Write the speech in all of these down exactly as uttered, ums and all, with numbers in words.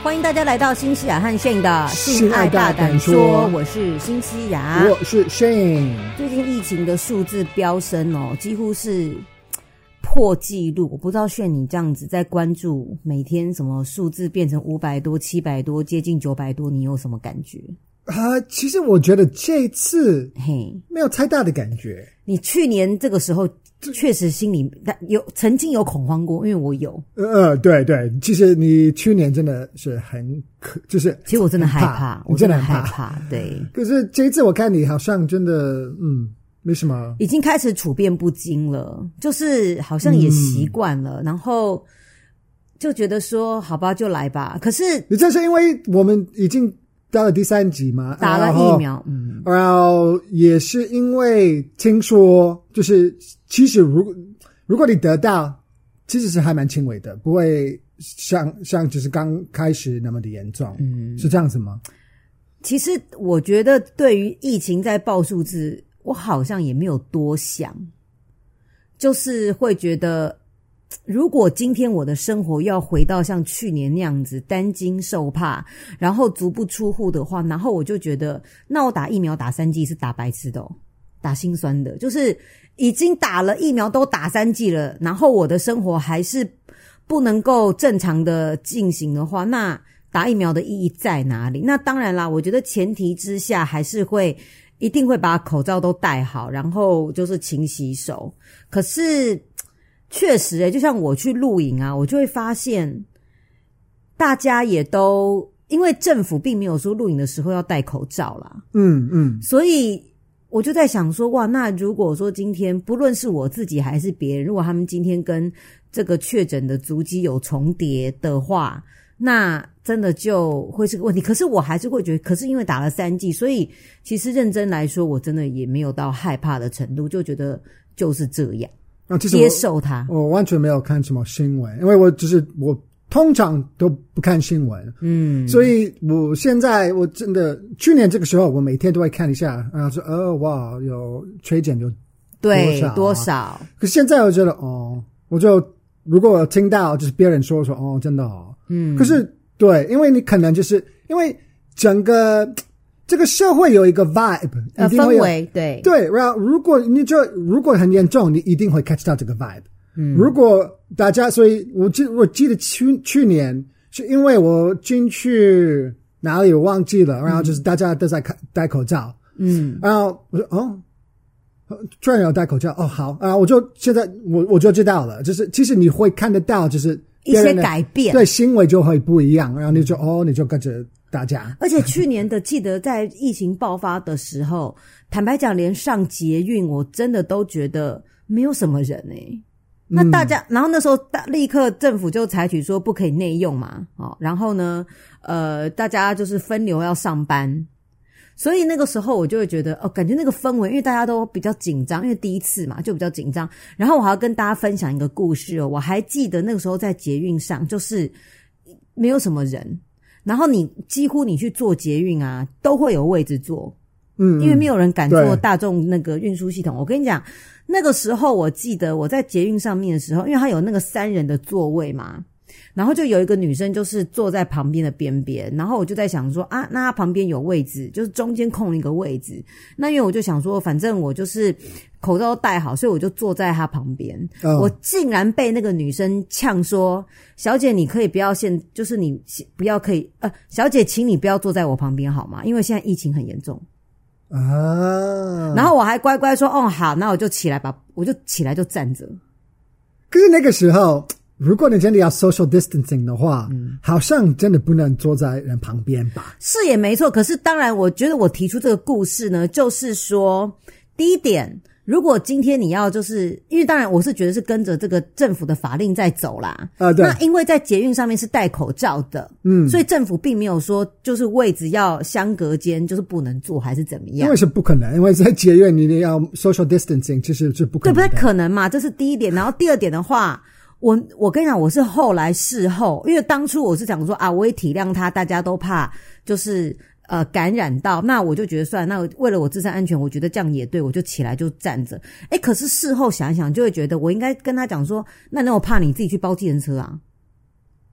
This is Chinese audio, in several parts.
欢迎大家来到新西亚和 Shane 的性爱大胆说，我是新西亚， 我是 Shane。 最近疫情的数字飙升哦，几乎是破纪录。我不知道 Shane 你这样子在关注每天什么数字变成五百多、七百多、接近九百多，你有什么感觉？ 啊、呃，其实我觉得这次嘿没有太大的感觉。 你去年这个时候确实心里有曾经有恐慌过，因为我有。 呃，对对，其实你去年真的是很可，就是其实我真的害怕， 怕我真的害害怕。对， 可是这一次我看你好像真的，嗯，没什么， 已经开始处变不惊了，就是好像也习惯了，嗯、然后就觉得说，好吧，就来吧。可是你这是因为我们已经到了第三集嘛， 打了疫苗，嗯， 然后也是因为听说，就是其实如果如果你得到，其实是还蛮轻微的，不会像像就是刚开始那么的严重，嗯，是这样子吗？ 其实我觉得对于疫情在报数字，我好像也没有多想，就是会觉得，如果今天我的生活要回到像去年那样子担惊受怕，然后足不出户的话，然后我就觉得，那我打疫苗打三剂是打白痴的哦，打心酸的，就是已经打了疫苗都打三剂了，然后我的生活还是不能够正常的进行的话，那打疫苗的意义在哪里？那当然啦，我觉得前提之下还是会一定会把口罩都戴好，然后就是勤洗手。可是确实欸，就像我去露营啊，我就会发现大家也都因为政府并没有说露营的时候要戴口罩啦， 嗯嗯， 所以我就在想说，哇，那如果说今天不论是我自己还是别人，如果他们今天跟这个确诊的足迹有重叠的话，那真的就会是个问题。可是我还是会觉得，可是因为打了三剂，所以其实认真来说，我真的也没有到害怕的程度，就觉得就是这样。 啊，其实接受它。 我完全没有看什么新闻，因为我只是我通常都不看新闻，嗯，所以我现在我真的去年这个时候，我每天都会看一下，然后说哦哇，有确诊有对多少、啊、 多少？ 可是现在我觉得哦，我就如果我听到就是别人说说哦，真的哦，嗯，可是对，因为你可能就是因为整个。这个社会有一个 vibe， 呃，氛围，对对，然后如果你就如果很严重，你一定会 catch 到这个 vibe。嗯，如果大家，所以我记我记得去去年是因为我进去哪里我忘记了，然后就是大家都在戴口罩，嗯，然后我说哦，突然有戴口罩，哦好，啊，我就现在我我就知道了，就是其实你会看得到，就是一些改变， 对，行为就会不一样，然后你就哦，你就跟着。大家， 而且去年的记得在疫情爆发的时候，坦白讲，连上捷运我真的都觉得没有什么人诶、欸。那大家，嗯、然后那时候大立刻政府就采取说不可以内用嘛，哦，然后呢，呃，大家就是分流要上班，所以那个时候我就会觉得哦，感觉那个氛围，因为大家都比较紧张，因为第一次嘛就比较紧张。然后我还要跟大家分享一个故事哦，我还记得那个时候在捷运上就是没有什么人。然后你几乎你去坐捷运啊，都会有位置坐，嗯，因为没有人敢坐大众那个运输系统。我跟你讲，那个时候我记得我在捷运上面的时候，因为它有那个三人的座位嘛，然后就有一个女生就是坐在旁边的边边，然后我就在想说啊，那她旁边有位置，就是中间空了一个位置，那因为我就想说，反正我就是口罩都戴好，所以我就坐在她旁边。哦、我竟然被那个女生呛说：“小姐，你可以不要现，就是你不要可以呃，小姐，请你不要坐在我旁边好吗？因为现在疫情很严重。”啊！然后我还乖乖说：“哦，好，那我就起来吧，我就起来就站着。” 可是那个时候。如果你真的要 social distancing 的话，嗯，好像真的不能坐在人旁边吧？ 是也没错，可是当然，我觉得我提出这个故事呢，就是说，第一点，如果今天你要就是因为当然我是觉得是跟着这个政府的法令在走啦，啊，对，那因为在捷运上面是戴口罩的，嗯，所以政府并没有说就是位置要相隔间就是不能坐还是怎么样， 因为是不可能，因为在捷运你要 social distancing 其实是不可能的， 对，不太可能嘛，这是第一点。然后第二点的话。我我跟你讲，我是后来事后，因为当初我是讲说啊，我也体谅他，大家都怕就是呃感染到，那我就觉得算了，那为了我自身安全，我觉得这样也对，我就起来就站着。诶，可是事后想一想，就会觉得我应该跟他讲说，那那我怕你自己去包计程车啊。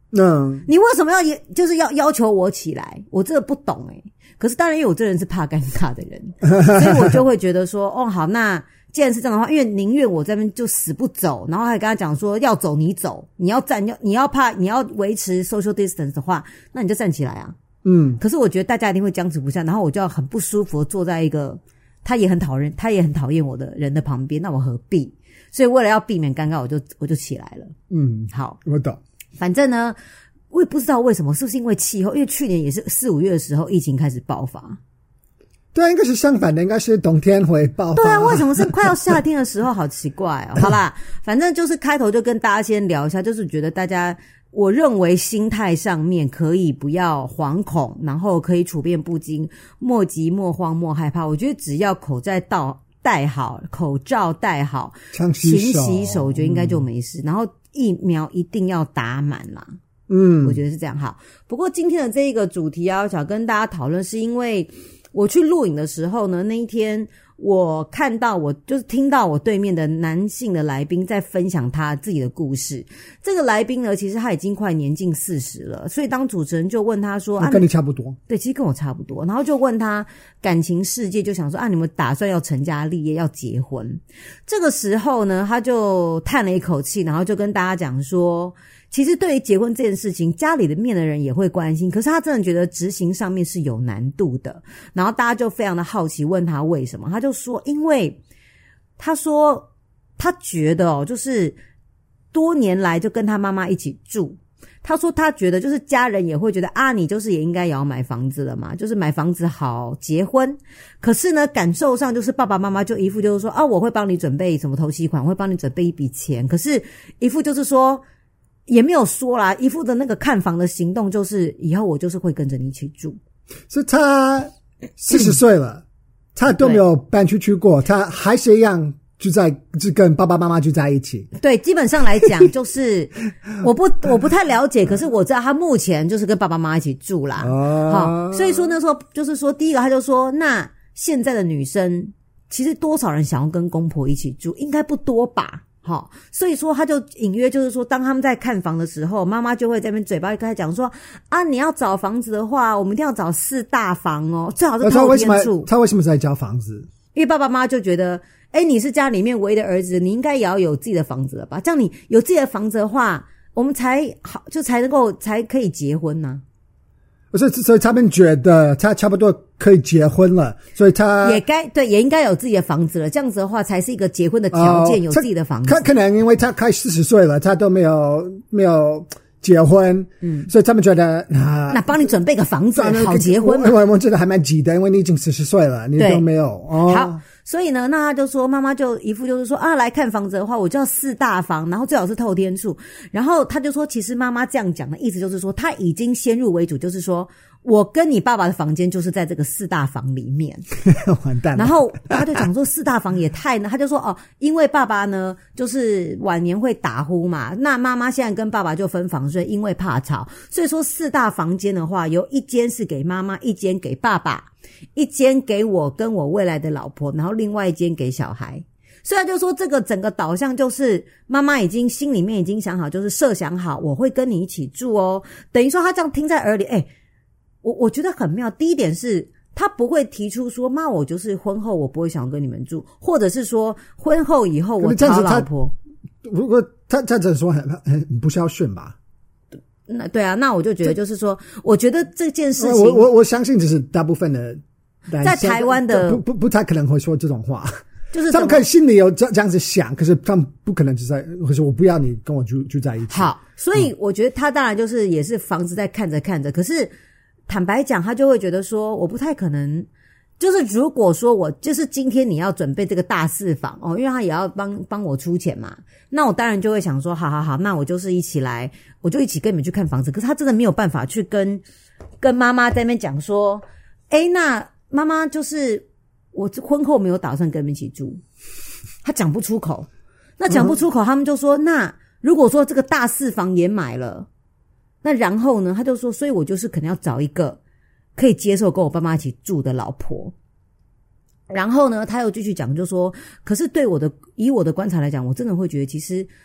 嗯， 你为什么要也就是要要求我起来？我真的不懂诶、欸、可是当然因为我这人是怕尴尬的人，所以我就会觉得说，哦好，那既然是这样的话，因为宁愿我这边就死不走，然后还跟他讲说要走你走，你要站要你要怕你要维持 social distance 的话，那你就站起来啊。 嗯， 可是我觉得大家一定会僵持不下，然后我就要很不舒服地坐在一个他也很讨厌他也很讨厌我的人的旁边，那我何必？所以为了要避免尴尬，我就我就起来了。 嗯， 好， 我懂。 反正呢，我也不知道为什么，是不是因为气候？因为去年也是四五月的时候，疫情开始爆发。 对啊，应该是相反的，应该是冬天会爆发。 对啊，为什么是快要夏天的时候？好奇怪哦。好啦，反正就是开头就跟大家先聊一下，就是觉得大家，我认为心态上面可以不要惶恐，然后可以处变不惊，莫急莫慌莫害怕。我觉得只要口罩到。戴好口罩戴好， 勤洗手，我觉得应该就没事。嗯、然后疫苗一定要打满啦， 嗯， 我觉得是这样。好，不过今天的这一个主题啊，想跟大家讨论，是因为我去录影的时候呢，那一天我看到我就是听到我对面的男性的来宾在分享他自己的故事。这个来宾呢，其实他已经快年近四十了，所以当主持人就问他说：“啊， 跟你差不多。” 对，其实跟我差不多。然后就问他感情世界，就想说：“啊，你们打算要成家立业，要结婚？”这个时候呢，他就叹了一口气，然后就跟大家讲说。其实对于结婚这件事情，家里的面的人也会关心，可是他真的觉得执行上面是有难度的。然后大家就非常的好奇，问他为什么，他就说，因为他说他觉得哦，就是多年来就跟他妈妈一起住，他说他觉得就是家人也会觉得啊，你就是也应该也要买房子了嘛，就是买房子好结婚。可是呢，感受上就是爸爸妈妈就一副就是说啊，我会帮你准备什么头期款，我会帮你准备一笔钱，可是一副就是说。也没有说啦，一副的那个看房的行动就是以后我就是会跟着你一起住。 所以他四十岁了、嗯，他都没有搬出去过，他还是一样就在就跟爸爸妈妈住在一起。 对，基本上来讲就是我不我不太了解，可是我知道他目前就是跟爸爸妈妈一起住啦。哦，好，所以说那时候就是说，第一个他就说，那现在的女生其实多少人想要跟公婆一起住，应该不多吧。好，所以说他就隐约就是说，当他们在看房的时候，妈妈就会在那边嘴巴跟他讲说啊，你要找房子的话，我们一定要找四大房哦，最好是透天处。 他为什么在交房子？ 因为爸爸妈妈就觉得，哎，你是家里面唯一的儿子，你应该也要有自己的房子了吧？这样你有自己的房子的话，我们才好，就才能够才可以结婚呢、 啊。所以，所以他们觉得他差不多可以结婚了，所以他也该对，也应该有自己的房子了。这样子的话，才是一个结婚的条件，哦、有自己的房子。 他可能因为他快四十岁了，他都没有没有结婚，嗯，所以他们觉得啊， 那帮你准备个房子，好结婚嘛。 我我觉得还蛮急的，因为你已经四十岁了，你都没有哦。 好。所以呢，那他就说，妈妈就一副就是说啊，来看房子的话，我就要四大房，然后最好是透天处。然后他就说，其实妈妈这样讲的意思就是说，他已经先入为主，就是说我跟你爸爸的房间就是在这个四大房里面。 完蛋了。 然后他就讲说，四大房也太呢，他就说哦，因为爸爸呢就是晚年会打呼嘛，那妈妈现在跟爸爸就分房睡，因为怕吵，所以说四大房间的话，有一间是给妈妈，一间给爸爸。一间给我跟我未来的老婆，然后另外一间给小孩。所以他就说这个整个导向就是妈妈已经心里面已经想好，就是设想好我会跟你一起住哦。等于说他这样听在耳里，诶我我觉得很妙。第一点是他不会提出说妈我就是婚后我不会想跟你们住，或者是说婚后以后我讨老婆。 如果他他这说很很不孝顺吧。 那对啊，那我就觉得就是说，我觉得这件事情， 我我我相信，只是大部分的在台湾的不不不太可能会说这种话， 就是他们可能心里有这这样子想，可是他们不可能就在，可是我不要你跟我住住在一起。 好，所以我觉得他当然就是也是房子在看着看着，可是坦白讲，他就会觉得说，我不太可能。就是如果说我就是今天你要准备这个大四房哦，因为他也要帮帮我出钱嘛，那我当然就会想说，好好好，那我就是一起来，我就一起跟你们去看房子。可是他真的没有办法去跟跟妈妈在那边讲说，诶，那妈妈就是我婚后没有打算跟你们一起住，他讲不出口。那讲不出口，他们就说，那如果说这个大四房也买了，那然后呢，他就说，所以我就是可能要找一个。可以接受跟我爸妈一起住的老婆。然后呢他又继续讲，就说可是对我的以我的观察来讲，我真的会觉得其实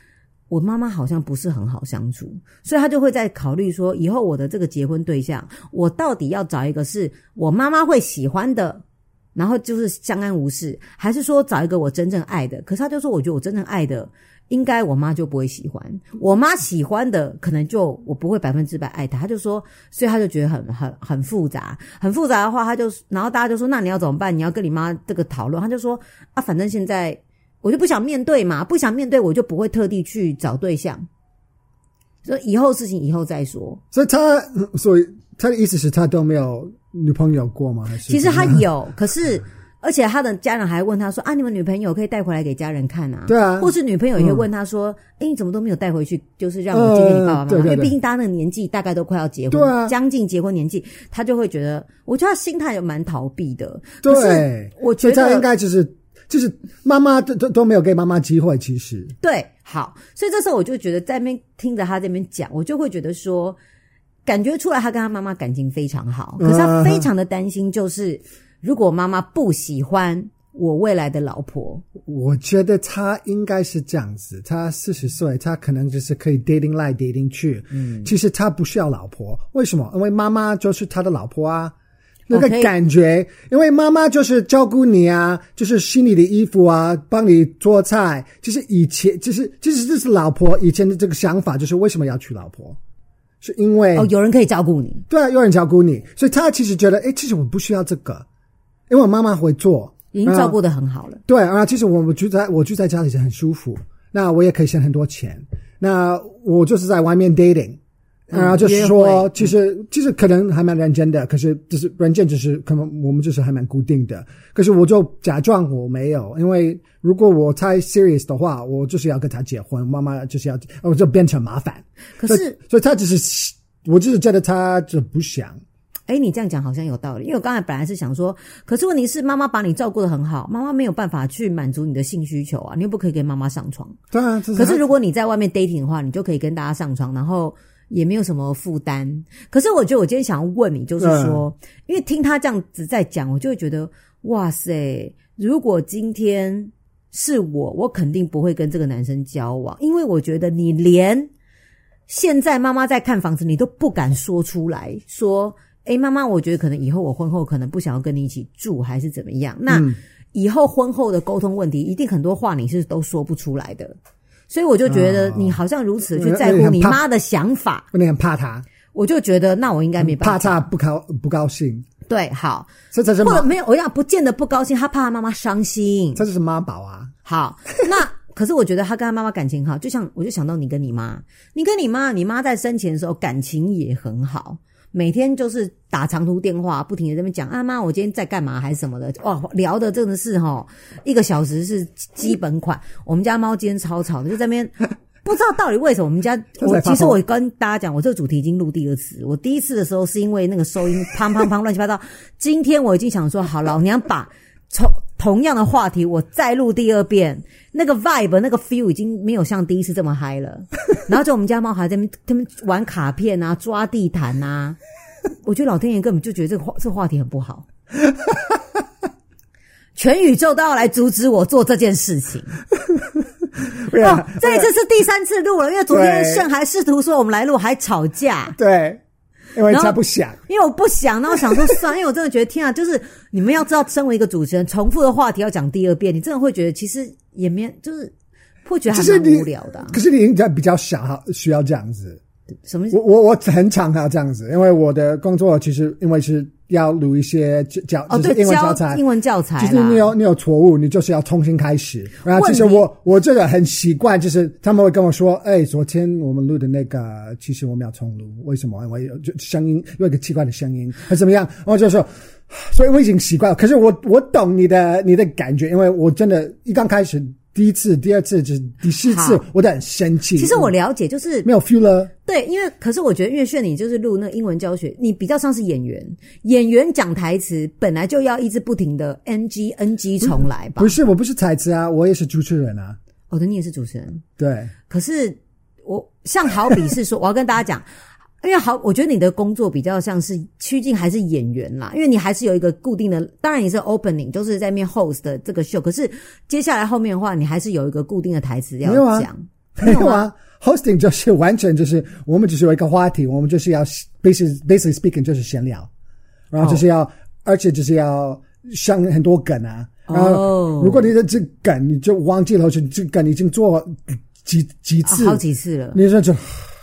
我妈妈好像不是很好相处，所以她就会在考虑说，以后我的这个结婚对象，我到底要找一个是我妈妈会喜欢的，然后就是相安无事，还是说找一个我真正爱的？可是她就说，我觉得我真正爱的，应该我妈就不会喜欢，我妈喜欢的可能就我不会百分之百爱她。她就说，所以她就觉得很很很复杂，很复杂的话，她就然后大家就说，那你要怎么办？你要跟你妈这个讨论。她就说啊，反正现在我就不想面对嘛，不想面对我就不会特地去找对象，所以以后事情以后再说。 所以他，所以他的意思是他都没有女朋友过吗？还是其实他有，可是而且他的家人还问他说啊，你们女朋友可以带回来给家人看啊？ 对啊， 或是女朋友也会问他说，哎、嗯，你怎么都没有带回去？就是让我见见你爸爸妈妈、呃，因为毕竟大家那个年纪大概都快要结婚， 对啊， 将近结婚年纪，他就会觉得，我觉得他心态也蛮逃避的。 对， 可是我觉得他应该就是就是妈妈都都都没有给妈妈机会，其实对，好，所以这时候我就觉得在那边听着他这边讲，我就会觉得说，感觉出来他跟他妈妈感情非常好，可是他非常的担心，就是如果妈妈不喜欢我未来的老婆。 我觉得他应该是这样子，他四十岁，他可能就是可以 dating 来 dating 去，嗯，其实他不需要老婆，为什么？因为妈妈就是他的老婆啊。那个感觉， okay. 因为妈妈就是照顾你啊，就是洗你的衣服啊，帮你做菜，就是以前，就是就是这是老婆以前的这个想法，就是为什么要娶老婆？是因为哦，有人可以照顾你， 对啊，有人照顾你，所以他其实觉得，诶，其实我不需要这个，因为我妈妈会做， 已经照顾得很好了。 对啊，其实我住在我住在家里是很舒服，那我也可以省很多钱，那我就是在外面 dating。然后就是说，其实其实可能还蛮认真的，可是就是人家就是可能我们就是还蛮固定的。可是我就假装我没有，因为如果我太 serious 的话，我就是要跟他结婚，妈妈就是要，我就变成麻烦。 可是， 所以，所以他只是，我就是觉得他就不想。 诶，你这样讲好像有道理，因为我刚才本来是想说，可是问题是妈妈把你照顾得很好，妈妈没有办法去满足你的性需求啊，你又不可以跟妈妈上床。 对啊，是可是如果你在外面 dating 的话，你就可以跟大家上床，然后也没有什么负担。可是我觉得我今天想要问你，就是说，嗯、因为听他这样子在讲，我就会觉得，哇塞，如果今天是我，我肯定不会跟这个男生交往，因为我觉得你连现在妈妈在看房子，你都不敢说出来，说，诶，妈妈，我觉得可能以后我婚后可能不想要跟你一起住，还是怎么样？那以后婚后的沟通问题，一定很多话你是都说不出来的。所以我就觉得你好像如此去在乎你妈的想法， 有点怕她， 我就觉得那我应该没办法， 怕她不高不高兴。 对，好， 这才是或者没有，我想不见得不高兴，他怕他妈妈伤心， 这就是妈宝啊。 好，那可是我觉得他跟他妈妈感情好，就像我就想到你跟你妈，你跟你妈，你妈在生前的时候感情也很好。每天就是打长途电话，不停的在那边讲啊妈，我今天在干嘛还是什么的，哇，聊的真的是齁，一个小时是基本款。我们家猫今天超吵的，就在那边不知道到底为什么。我们家我其实我跟大家讲，我这个主题已经录第二次，我第一次的时候是因为那个收音砰砰砰乱七八糟，今天我已经想说好，老娘把从同样的话题我再录第二遍，那个 vibe 那个 feel 已经没有像第一次这么嗨了。然后就我们家猫还在那边他们玩卡片啊，抓地毯啊，我觉得老天爷根本就觉得这个话这个话题很不好，全宇宙都要来阻止我做这件事情。哦，这一次是第三次录了，因为昨天盛还试图说我们来录，还吵架。 对。因为他不想， 因为我不想，然后我想说算，因为我真的觉得天啊，就是你们要知道，身为一个主持人，重复的话题要讲第二遍，你真的会觉得其实也没，就是会觉得还蛮无聊的、啊。 可是你应该比较小，需要这样子。 什么意思？ 我我我很常要这样子，因为我的工作其实因为是要录一些教， 哦， 就是英文教材， 英文教材， 就是你有你有错误，你就是要重新开始。然后其实我我这个很习惯，就是他们会跟我说，哎、欸，昨天我们录的那个，其实我们要重录，为什么？因为就声音有一个奇怪的声音，还怎么样？然后就说，所以我已经习惯了。可是我我懂你的你的感觉，因为我真的一刚开始。第一次、第二次、就是第四次，我都很生气。 其实我了解，就是没有 feel 了。 对，因为可是我觉得岳炫你就是录那个英文教学，你比较像是演员，演员讲台词本来就要一直不停的 N G N G 重来吧。 不是，我不是台词啊，我也是主持人啊。 哦，对，你也是主持人。 对。 可是我像好比是说，我要跟大家讲。因为好，我觉得你的工作比较像是趋近还是演员啦，因为你还是有一个固定的，当然你是 opening， 就是在面 host 的这个秀，可是接下来后面的话，你还是有一个固定的台词要讲。 没有啊 ，hosting 就是完全就是我们只是有一个话题，我们就是要 basically basically speaking 就是闲聊，然后就是要，哦、而且就是要上很多梗啊。然后如果你的这梗你就忘记了，就这梗已经做几几次、 哦，好几次了， 你说就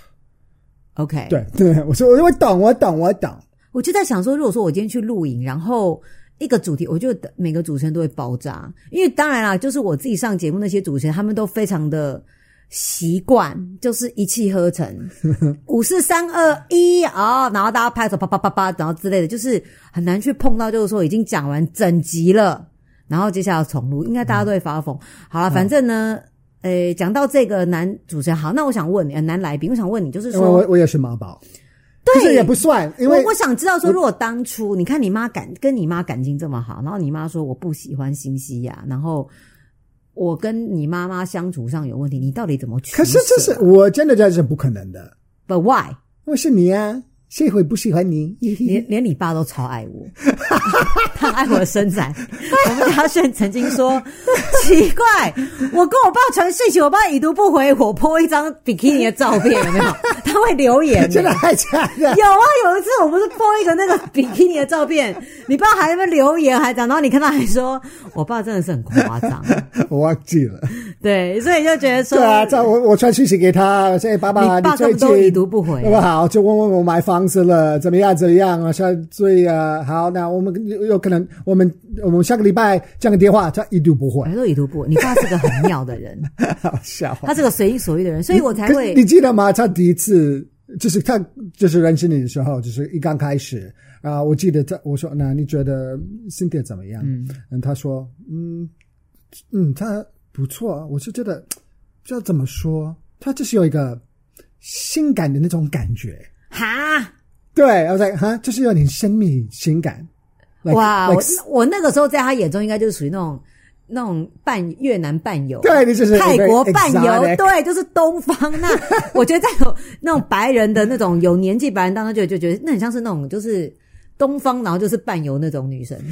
OK， 对对，我说我懂我懂我懂。 我就在想说，如果说我今天去录影，然后一个主题，我觉得每个主持人都会爆炸，因为当然啦，就是我自己上节目那些主持人，他们都非常的习惯，就是一气呵成，五四三二一啊，然后大家拍手啪啪啪啪，然后之类的，就是很难去碰到，就是说已经讲完整集了，然后接下来要重录，应该大家都会发疯。嗯、好了，反正呢，诶，讲到这个男主持人，好，那我想问你，男来宾，我想问你，就是说， 我我也是妈宝。 对， 其实也不算，因为我, 我想知道说，如果当初你看你妈感跟你妈感情这么好，然后你妈说我不喜欢新西亚，然后我跟你妈妈相处上有问题，你到底怎么取舍？ 可是这是我真的觉得是不可能的。 But why？ 我是你啊，谁会不喜欢你？ 连连你爸都超爱我，他爱我的身材。我们家炫曾经说，奇怪，我跟我爸传讯息，我爸已读不回我 po 一张比基尼的照片，有没有？他会留言、欸， 真的还假的？ 有啊，有一次我不是 po 一个那个比基尼的照片，你爸还在那边留言，还讲，然后你看他还说，我爸真的是很夸张， 我忘记了。 对，所以就觉得说， 对啊，这我我传讯息给他，说、欸、爸爸， 你爸根本都已读不回、啊， 好不好？就问问我买房子了，怎么样？怎么样啊？现在最啊，好，那我们有可能，我们我们下个礼拜这样的电话，他已读不回， 都已读不回。你爸是个很妙的人， 好笑， 他是个随心所欲的人，所以我才会。 你, 你记得吗？他第一次就是他就是认识你的时候，就是一刚开始啊，我记得他我说那你觉得 Cynthia 怎么样？嗯，嗯他说嗯嗯他不错，我是觉得不知道怎么说，他就是有一个性感的那种感觉哈。 对，我在哈，就是有点神秘情感。Like, 哇， like, 我我那个时候在他眼中应该就是属于那种那种半越南半游， 对，你就是泰国半游， exotic. 对，就是东方。那我觉得在有那种白人的那种有年纪白人当中，就就觉得那很像是那种就是东方，然后就是半游那种女生。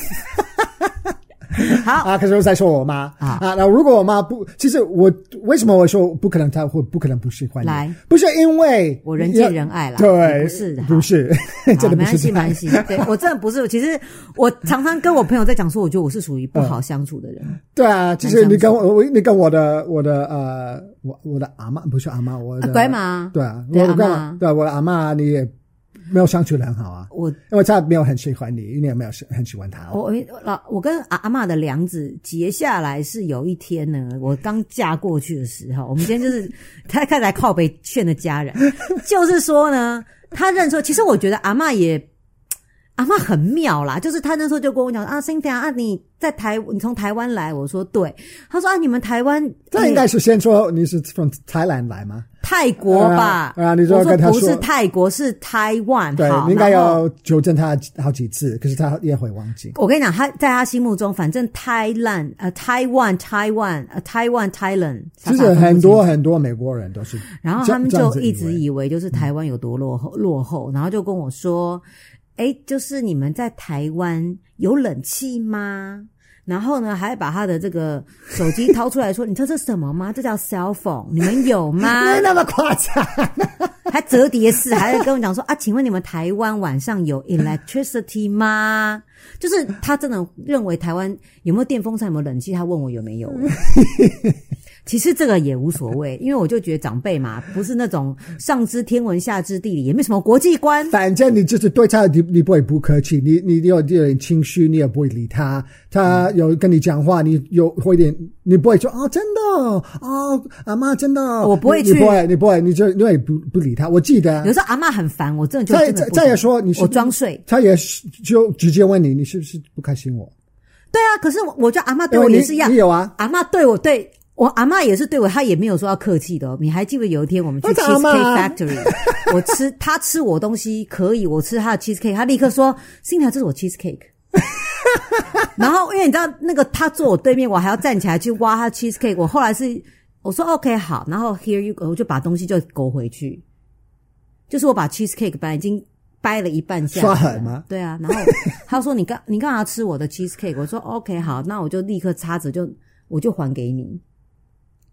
好啊，可是我在说我妈啊，啊，那如果我妈不，其实我为什么我说不可能，她会不可能不喜欢你？ 来， 不是因为我人见人爱啦， 对， 不是， 不是，真的不是， 没关系，没关系。对我真的不是，其实我常常跟我朋友在讲说，我觉得我是属于不好相处的人。嗯、 对啊，其实你跟我，你跟我的我的呃，我我的阿嬷不是阿嬷，我的乖妈， 对啊， 对我的阿嬷， 对我的阿嬷，你也。没有相处得很好啊， 我因为他没有很喜欢你，你也没有很喜欢他、 哦。我老我跟阿阿嬷的梁子结下来是有一天呢，我刚嫁过去的时候，我们今天就是他开始来靠北劝的家人，就是说呢，他认说，其实我觉得阿嬷也阿嬷很妙啦，就是他那时候就跟我讲啊 ，Cynthia 啊，你在台你从台湾来，我说对，他说啊，你们台湾这应该是先说你是从台湾来吗？ 泰国吧， 啊，你说跟他说不是泰国，是台湾。 对，你应该要纠正他好几次，可是他也会忘记。 我跟你讲，他在他心目中，反正 Thailand 呃 Taiwan Taiwan 呃 Taiwan Thailand， 其实很多很多美国人都是， 然后他们就一直以为就是台湾有多落后、嗯、落后，然后就跟我说，诶，就是你们在台湾有冷气吗？然后呢，还把他的这个手机掏出来说：“你知道这是什么吗？这叫 cell phone， 你们有吗？” 没那么夸张， 还折叠式，还跟我讲说：“啊，请问你们台湾晚上有 electricity 吗？”就是他真的认为台湾有没有电风扇、有没有冷气，他问我有没有。其实这个也无所谓，因为我就觉得长辈嘛，不是那种上知天文下知地理，也没什么国际观。 反正你就是对他，你你不会不客气，你你有点情绪，你也不会理他。他有跟你讲话，你有会点，你不会说哦，真的哦，阿嬷真的， 我不会去， 你不会，你不会，你就你也不不理他。我记得有时候阿嬷很烦，我真的就再再再也说你是我装睡， 他也就直接问你，你是不是不开心我？ 对啊，可是我我觉得阿嬷对我也是一样， 你有啊， 阿嬷对我对。我阿嬷也是对我，她也没有说要客气的哦。你还记得有一天我们去 Cheesecake Factory， 我吃她吃我东西可以，我吃她的 cheesecake， 她立刻说 Cynthia 这是我 cheesecake。然后因为你知道那个她坐我对面，我还要站起来去挖她 cheesecake。我后来是我说 OK 好，然后 Here you go， 我就把东西就勾回去。就是我把 cheesecake 本来已经掰了一半下来， 刷狠吗？ 对啊，然后她说你干你干嘛吃我的 cheesecake？ 我说 OK 好，那我就立刻叉子就我就还给你。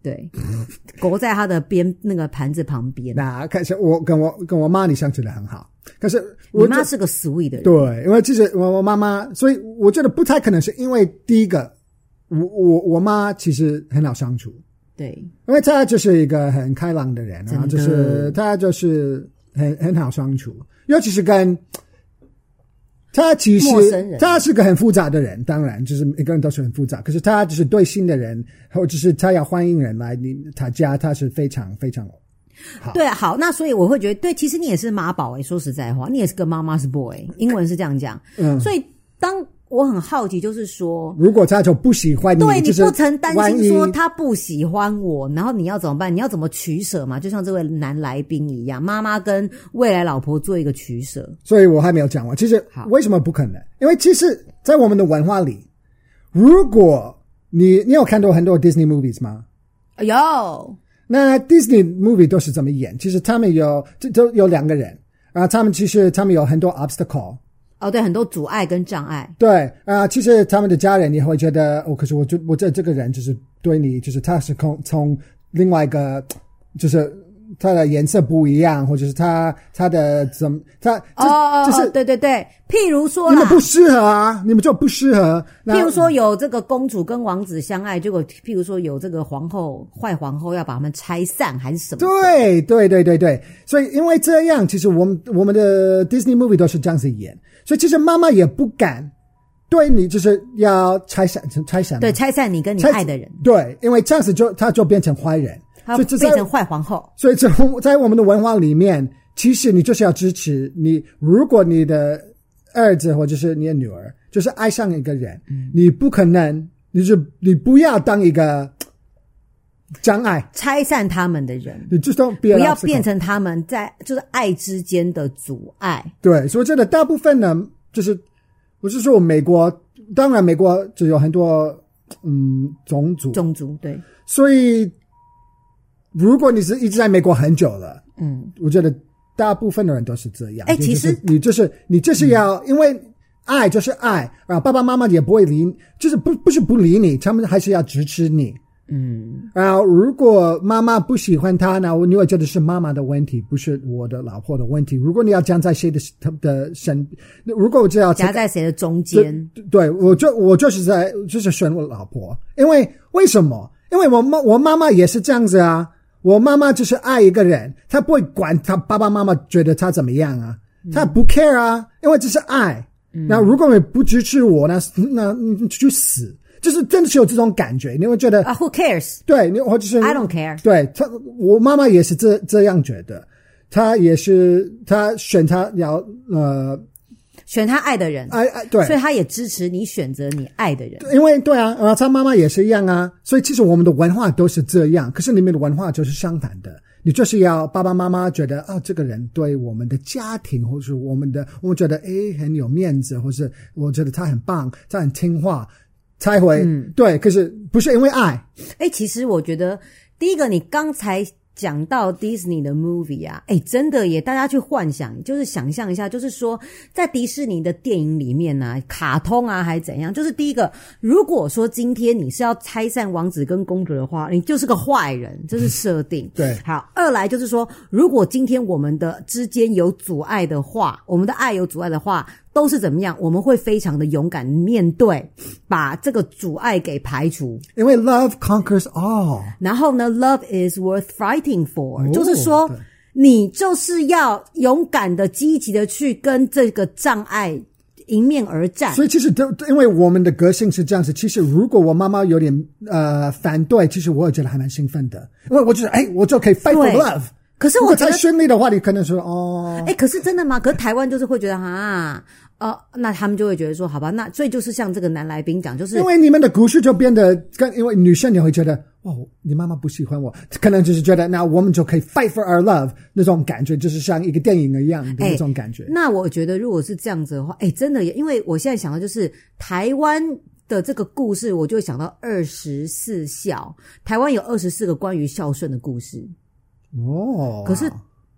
对，狗在他的边那个盘子旁边。 那开始我跟我跟我妈你相处的很好，可是我你妈是个 sweet 的人。 对，因为其实我我妈妈，所以我觉得不太可能是因为第一个，我我我妈其实很好相处。 对， 因为她就是一个很开朗的人，然后就是她就是很很好相处，尤其是跟她其实她是个很复杂的人，当然就是每个人都是很复杂，可是她就是对新的人，或者是她要欢迎人来你她家，她是非常非常好。 对，好，那所以我会觉得，对，其实你也是妈宝诶，说实在话，你也是个妈妈是 boy， 英文是这样讲，嗯，所以当。我很好奇，就是说， 如果他就不喜欢你， 对你就是不曾担心说他不喜欢我，然后你要怎么办？你要怎么取舍嘛？就像这位男来宾一样，妈妈跟未来老婆做一个取舍。 所以我还没有讲完。其实为什么不可能？因为其实，在我们的文化里，如果你你有看到很多 Disney movies 吗？ 有。 那 Disney movie 都是怎么演？其实他们有都有两个人，然后他们其实他们有很多 obstacle。 哦，对，很多阻碍跟障碍。 对啊、呃，其实他们的家人也会觉得，哦，可是我就我这这个人就是对你，就是他是从从另外一个，就是他的颜色不一样，或者是他他的怎么他哦哦， 就是对对对，譬如说啦， 你们不适合啊，你们就不适合。 譬如说有这个公主跟王子相爱，结果譬如说有这个皇后坏皇后要把他们拆散还是什么？ 对对对对对，所以因为这样，其实我们我们的 Disney movie 都是这样子演。所以其实妈妈也不敢对你就是要拆散拆散对拆散你跟你爱的人， 对，因为这样子就他就变成坏人， 他变成坏皇后。 所以在我们的文化里面，其实你就是要支持你，如果你的儿子或者是你的女儿就是爱上一个人，嗯、你不可能，你就你不要当一个障碍， 拆散他们的人， 你就不要变成他们在就是爱之间的阻碍。 对，所以真的大部分呢，就是我是说美国，当然美国就有很多嗯种族， 种族对， 所以如果你是一直在美国很久了，嗯，我觉得大部分的人都是这样。 哎、欸，其实你就是你就是要、嗯、因为。爱就是爱，然后爸爸妈妈也不会理，就是不不是不理你，他们还是要支持你。嗯，然后如果妈妈不喜欢他，那你会觉得是妈妈的问题，不是我的老婆的问题。如果你要站在谁的他的身，如果我就要夹在谁的中间， 对，对我就我就是在就是选我老婆，因为为什么？因为我妈我妈妈也是这样子啊，我妈妈就是爱一个人，她不会管她爸爸妈妈觉得她怎么样啊，她不 care 啊，因为这是爱。那如果你不支持我，那那你去死，就是真的是有这种感觉，你会觉得啊、uh, ，Who cares？ 对，你或者是 I don't care。 对他，我妈妈也是这这样觉得，她也是她选她要呃选她爱的人， 爱爱对， 所以她也支持你选择你爱的人， 因为对啊，然后她妈妈也是一样啊，所以其实我们的文化都是这样，可是你们的文化就是相反的。你就是要爸爸妈妈觉得啊，这个人对我们的家庭，或是我们的，我们觉得诶很有面子，或是我觉得他很棒，他很听话，才会、嗯、对。可是不是因为爱。 诶，其实我觉得第一个，你刚才讲到 Disney 的 movie 啊，诶，真的耶，大家去幻想，就是想象一下，就是说在迪士尼的电影里面啊，卡通啊还怎样，就是第一个，如果说今天你是要拆散王子跟公主的话，你就是个坏人，这是设定。 对， 好，二来就是说，如果今天我们的之间有阻碍的话，我们的爱有阻碍的话，都是怎么样？我们会非常的勇敢面对，把这个阻碍给排除。 因为 love conquers all。 然后呢 ，love is worth fighting for，、哦、就是说，你就是要勇敢的、积极的去跟这个障碍迎面而战。 所以其实都因为我们的个性是这样子，其实如果我妈妈有点呃反对，其实我也觉得还蛮兴奋的，因为我觉得哎，我就可以 fight for love。可是我觉得太顺利的话，你可能说哦， 哎，可是真的吗？可是台湾就是会觉得啊，呃，那他们就会觉得说，好吧，那所以就是像这个男来宾讲，就是因为你们的故事就变得跟，因为女生也会觉得，哦，你妈妈不喜欢我，可能就是觉得，那我们就可以 fight for our love 那种感觉，就是像一个电影一样的那种感觉。 那我觉得如果是这样子的话，哎，真的，因为我现在想到就是台湾的这个故事，我就会想到二十四孝，台湾有二十四个关于孝顺的故事。 哦， 可是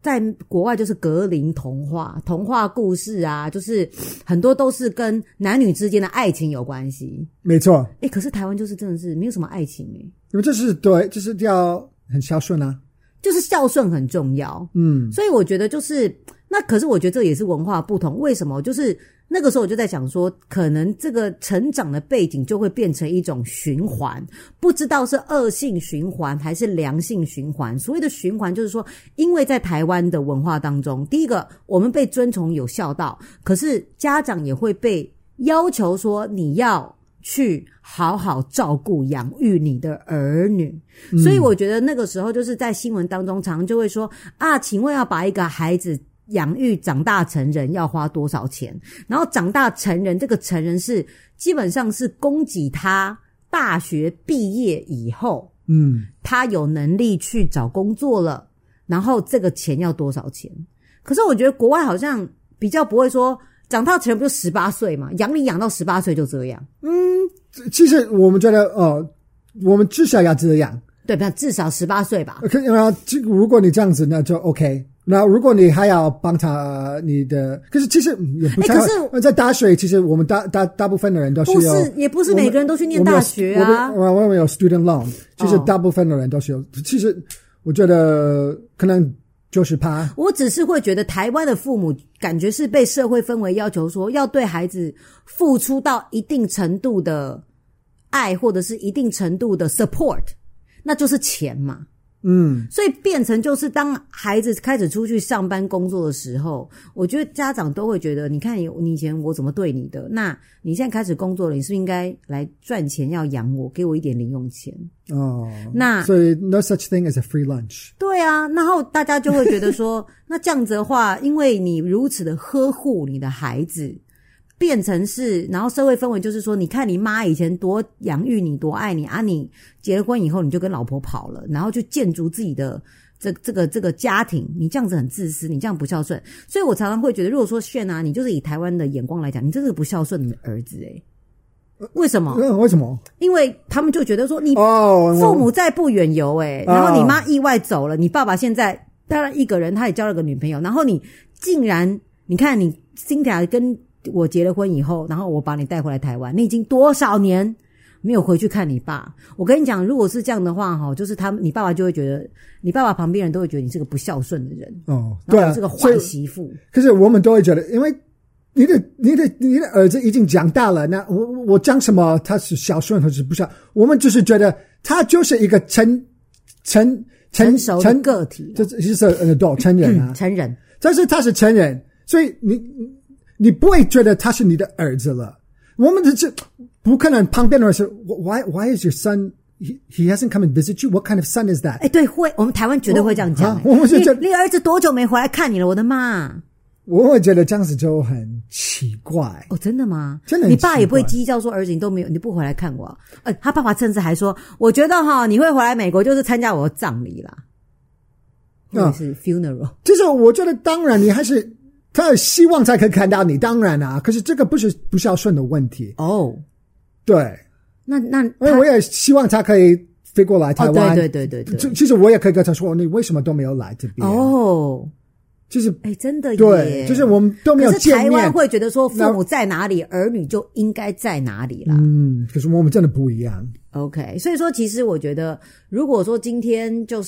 在国外就是格林童话、童话故事啊，就是很多都是跟男女之间的爱情有关系。 没错。 诶，可是台湾就是真的是没有什么爱情诶， 因为这是对，就是要很孝顺啊， 就是孝顺很重要。嗯，所以我觉得就是那，可是我觉得这也是文化不同。为什么？就是那个时候我就在想说，可能这个成长的背景就会变成一种循环，不知道是恶性循环还是良性循环。所谓的循环就是说，因为在台湾的文化当中，第一个我们被尊崇有孝道，可是家长也会被要求说你要去好好照顾养育你的儿女。嗯，所以我觉得那个时候就是在新闻当中常常就会说啊，请问要把一个孩子养育长大成人要花多少钱？然后长大成人，这个成人是基本上是供给他大学毕业以后，嗯，他有能力去找工作了，然后这个钱要多少钱？可是我觉得国外好像比较不会说长大成人不就十八岁嘛，养你养到十八岁就这样。 嗯，其实我们觉得呃，我们至少要这样， 对，至少十八岁吧。 可然后如果你这样子那就 OK。那如果你还要帮他你的，可是其实也不太好。欸，可是在大学，其实我们大大大部分的人都是有， 不是也不是每个人都去念大学啊。 我们我们有 student loan， 其实大部分的人都是有。哦，其实我觉得可能就是怕。 我只是会觉得台湾的父母感觉是被社会氛围要求说要对孩子付出到一定程度的爱，或者是一定程度的 support， 那就是钱嘛。嗯，所以变成就是当孩子开始出去上班工作的时候，我觉得家长都会觉得，你看你以前我怎么对你的，那你现在开始工作了，你是不是应该来赚钱要养我，给我一点零用钱？哦，那所以 no such thing as a free lunch。 对啊，然后大家就会觉得说，那这样子的话，因为你如此的呵护你的孩子，变成是，然后社会氛围就是说，你看你妈以前多养育你，多爱你啊，你结了婚以后你就跟老婆跑了，然后就建筑自己的这这个这个家庭，你这样子很自私，你这样不孝顺。所以我常常会觉得，如果说炫啊，你就是以台湾的眼光来讲，你这是不孝顺的儿子诶。为什么？ 呃、为什么？ 因为他们就觉得说，你父母在不远游诶，然后你妈意外走了，你爸爸现在当然一个人，他也交了个女朋友，然后你竟然，你看你Cynthia跟我结了婚以后，然后我把你带回来台湾，你已经多少年没有回去看你爸？我跟你讲，如果是这样的话齁，就是他你爸爸就会觉得，你爸爸旁边人都会觉得你是个不孝顺的人哦，对啊，是个坏媳妇。 可是我们都会觉得，因为你的你的你的儿子已经长大了，那我我讲什么他是孝顺或是不孝，我们就是觉得他就是一个成成成熟的个体， 这是 an adult 成人啊， 嗯、成人， 但是他是成人，所以你。你不会觉得他是你的儿子了，我们这不可能旁边的人是 why why is your son he, he hasn't come and visit you? What kind of son is that? 哎，对，会，我们台湾绝对会这样讲。 我们就觉得你儿子多久没回来看你了？我的妈！ 我会觉得这样子就很奇怪。 哦，真的吗？ 真的， 你爸也不会计较说儿子你都没有，你不回来看我。呃，他爸爸甚至还说，我觉得哈，你会回来美国就是参加我的葬礼啦，或者是 funeral。 就是我觉得，当然你还是。他希望才可以看到你，当然啊，可是这个不是不孝顺的问题哦。对， 那那因为我也希望他可以飞过来台湾。 哦、对对对对对。 其实我也可以跟他说，你为什么都没有来这边？ 哦， 就是哎，真的耶， 对，就是我们都没有见面。 可是台湾会觉得说，父母在哪里，儿女就应该在哪里啦。 嗯，可是我们真的不一样。 OK， 所以说，其实我觉得，如果说今天就是，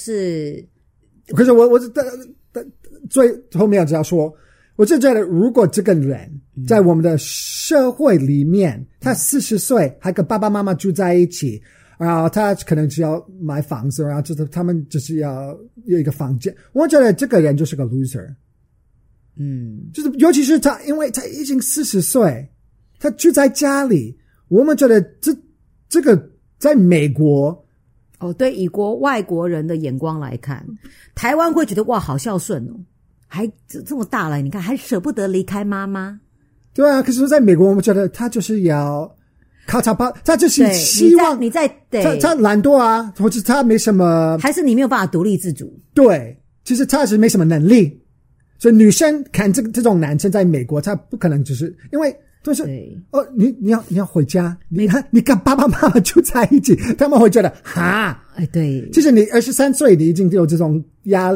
可是我我最后面要说。我就觉得，如果这个人在我们的社会里面，嗯、他四十岁还跟爸爸妈妈住在一起，然后他可能只要买房子，然后就是他们只是要有一个房间，我觉得这个人就是个 loser。嗯，就是尤其是他，因为他已经四十岁，他住在家里，我们觉得这这个在美国。 哦，对，以国外国人的眼光来看，台湾会觉得哇，好孝顺哦。还这么大了，你看还舍不得离开妈妈。 对啊，可是在美国，我们觉得他就是要靠他爸，他就是希望你在对他他懒惰啊，或者他没什么， 还是你没有办法独立自主。 对，其实他是没什么能力，所以女生看这个这种男生在美国，他不可能就是因为都是哦，你你要你要回家，你看你跟爸爸妈妈住在一起，他们会觉得哈， 哎对， 其实你二十三岁，你已经有这种压力。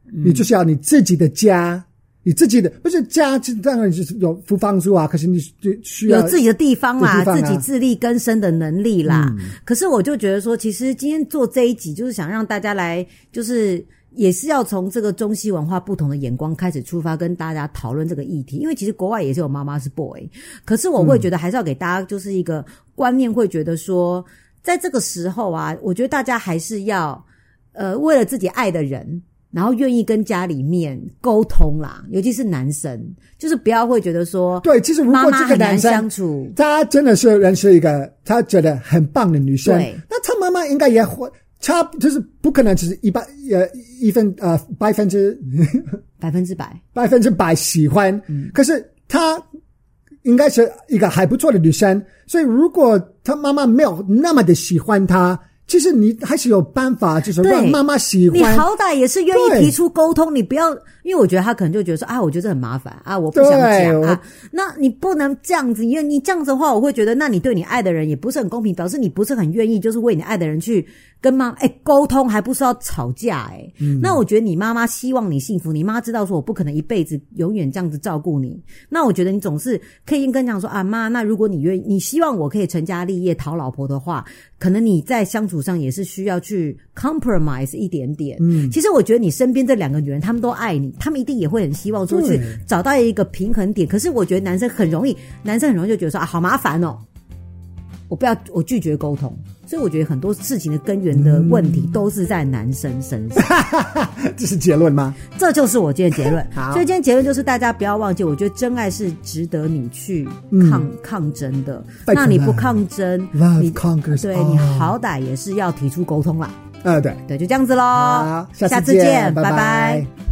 嗯、你就是要你自己的家。你自己的不是家，当然就是有付房租啊，可是你需要有自己的地方啦， 啊、 自己自力更生的能力啦、嗯。可是我就觉得说，其实今天做这一集，就是想让大家来，就是也是要从这个中西文化不同的眼光开始出发，跟大家讨论这个议题。因为其实国外也是有妈妈是 boy， 可是我会觉得还是要给大家就是一个观念，会觉得说，在这个时候啊，我觉得大家还是要呃，为了自己爱的人。然后愿意跟家里面沟通啦，尤其是男生，就是不要会觉得说， 对，其实如果这个男生相处， 他真的是认识一个他觉得很棒的女生，那他妈妈应该也会差，就是不可能只是一百呃一分呃百分之百分之百百分之百喜欢，嗯、可是他应该是一个还不错的女生，所以如果他妈妈没有那么的喜欢他。其实你还是有办法，就是让妈妈喜欢。 你好歹也是愿意提出沟通，你不要，因为我觉得他可能就觉得说啊，我觉得这很麻烦啊，我不想讲啊。那你不能这样子，因为你这样子的话，我会觉得，那你对你爱的人也不是很公平，表示你不是很愿意，就是为你爱的人去跟妈哎沟通，还不是要吵架哎、欸嗯。那我觉得你妈妈希望你幸福，你妈知道说我不可能一辈子永远这样子照顾你。那我觉得你总是可以跟讲说啊妈，那如果你愿意，你希望我可以成家立业讨老婆的话，可能你在相处上也是需要去 compromise 一点点。嗯，其实我觉得你身边这两个女人，她们都爱你，她们一定也会很希望说去找到一个平衡点。可是我觉得男生很容易，男生很容易就觉得说啊，好麻烦哦，我不要，我拒绝沟通。所以我觉得很多事情的根源的问题都是在男生身上。 这是结论吗？ 这就是我今天的结论。好，所以今天结论就是大家不要忘记，我觉得真爱是值得你去抗、嗯、抗争的。那你不抗争，你对你好歹也是要提出沟通啦。 呃，对对，就这样子咯。 好，下次见， 下次见， 拜拜。 拜拜。